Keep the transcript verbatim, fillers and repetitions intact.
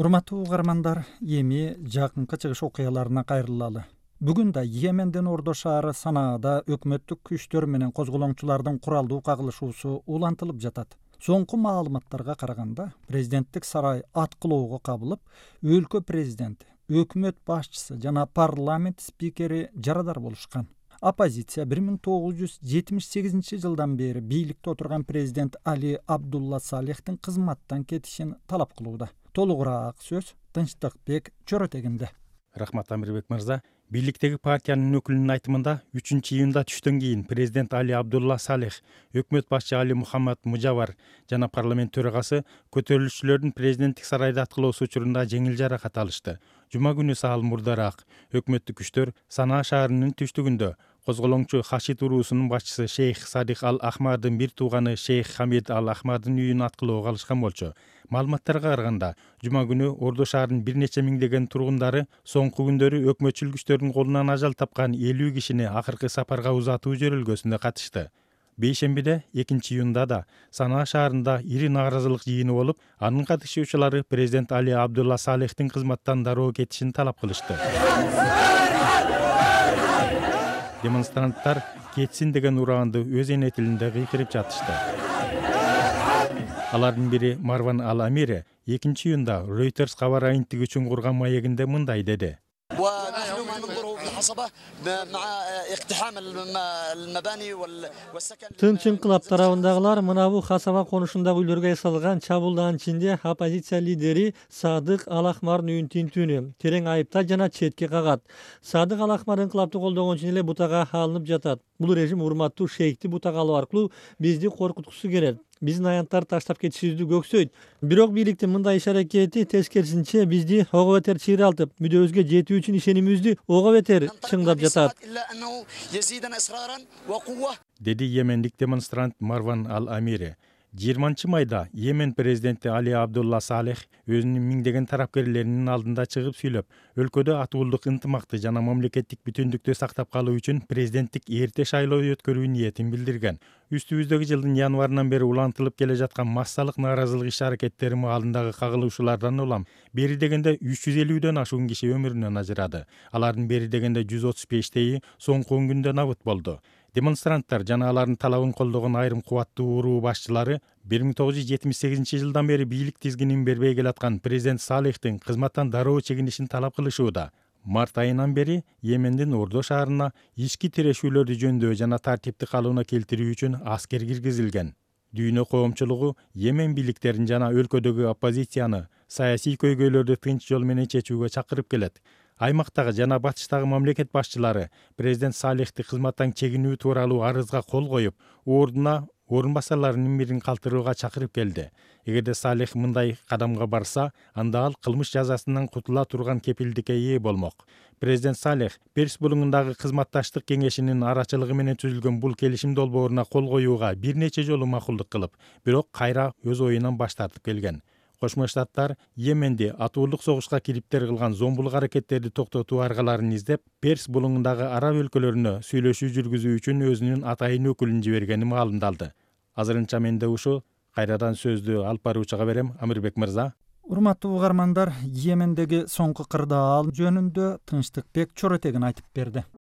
Урматтуу угармандар, эми жакынкы чыгыш окуяларына кайрылалы. Бүгүн да Йемендин Ордо шаары Санаада өкмөттүк күчтөр менен козголоңчулардын куралдуу кагылышуусу улантылып жатат. Соңку маалыматтарга караганда, президенттик сарай аткылоого кабылып, өлкө президенти, өкмөт башчысы жана парламент спикери жарадар болушкан. Оппозиция бир миң тогуз жүз жетимиш сегизинчи жылдан бери бийликте отурган президент Али Абдулла Салихтин кызматтан кетишин талап кылууда. Толугураак сөз Тынчтыкбек Чоротегинде. Рахмат Амирбек мырза. Бийликтеги партиянын өкүлүнүн айтымында үчүнчү июнда түштөн кийин президент Али Абдулла Салих, өкмөт башчы Али Мухаммад Мужавар жана парламент төрагасы көтөрүлүшчүлөрдүн президенттик сарайда аткылоосу учурунда жеңил жаракат алышты. Жума күнү саал мурдараак өкмөттүк күчтөр Санаа шаарынын түштүгүндө козголоңчу Хашид уруусунун башчысы Шейх Садик Ал Ахмардын бир тууганы Шейх Хамид Ал Ахмардын үйүн аткылоого алышкан болчу. Маалыматтарга караганда, жума күнү Ордо шаарынын бир нече миңдеген тургундары соңку күндөрү өкмөтчүл күчтөрдүн колунан ажал тапкан элүү кишини акыркы сапарга узатуу жөрөлгөсүндө катышты. Бейшембиде экинчи июнда да Санаа шаарында ири нааразылык жыйыны болуп, анын катышуучулары президент Али Абдулла Салихтин кызматтан дароо кетишин талап кылышты. Демонстранттар кетсин деген ураанды өз эне тилинде кыйкырып жатышты. Алардын бири Марван Ал Амире экинчи июнда Reuters кабар агенттиги үчүн курган маегинде мындай деди. Тынч инкылап тарабындагылар мына бул Хасаба конушундагы үйлөргө эсалган чабуулдардын ичинде оппозиция лидери Садык Ал Ахмардын үйүн тинтүүнү терең айыптайт жана четке кагат. Садык Ал Ахмар инкылапты колдогон үчүн эле бутага алынып жатат. Бул режим урматтуу шейхти бутага алуу аркылуу бизди коркуткусу келет. Биздин аянттар таштап кетишибизди көксөйт. Бирок бийликтин мындай иш-аракети тескерисинче бизди ого бетер чыйралтып, мүдөөбүзгө жетүү үчүн ишенимибизди ого бетер чыңдап жатат. Деди йемендик демонстрант Марван Ал Амире. жыйырманчы майда Йемен президенти Али Абдулла Салих өзүнүн миңдеген тарапкерлеринин алдында чыгып сүйлөп, өлкөдө атуулдук ынтымакты жана мамлекеттик бүтүндүктү сактап калуу үчүн президенттик эрте шайлоо өткөрүү ниетин билдирген. Үстүбүздөгү жылдын январынан бери улантылып келе жаткан массалык нааразылык иш-аракеттери маалындагы кагылышуулардан улам бери дегенде үч жүз элүүдөн ашуун киши өмүрүнөн ажырады. Алардын бери дегенде жүз отуз бештеи соңку он күндө набыт болду. Демонстранттар жана алардын талабын колдогон айрым кубаттуу уруу башчылары бир миң тогуз жүз жетимиш сегизинчи жылдан бери бийлик тизгинин бербей келаткан президент Салихтин кызматтан дароо чегинишин талап кылышууда. Март айынан бери Йемендин Ордо шаарына ички тирешүүлөрдү жөндөө жана тартипти калыбына келтирүү үчүн аскер киргизилген. Дүйнө коомчулугу Йемен бийликтерин жана өлкөдөгү оппозицияны саясий көйгөйлөрдү тынч жол менен чечүүгө чакырып келет. Аймактагы жана батыштагы мамлекет башчылары президент Салихти кызматтан чегинүү тууралуу арызга кол коюп, ордуна орун басарларынын бирин калтырууга чакырып келди. Эгерде Салих мындай кадамга барса, анда ал кылмыш жазасынан кутула турган кепилдикке ээ болмок. Президент Салих Перс булуңундагы кызматташтык кеңешинин арачылыгы менен түзүлгөн бул келишим долбооруна кол коюуга бир нече жолу макулдук кылып, бирок кайра өз оюнан баш тартып келген. Кошмо Штаттар Йеменди атуулук согушка кириптер кылган зомбулук аракеттерди токтотуу аргаларын издеп, Перс булуңундагы араб өлкөлөрүнө сүйлөшүү жүргүзүү үчүн өзүнүн атайын өкүлүн жибергени маалымдалды. Азырынча менде ушу, кайрадан сөздү алып баруучуга берем, Амирбек мырза. Урматтуу угармандар, Йемендеги соңку кырдаал жөнүндө Тынчтыкбек Чоротегин айтып берди.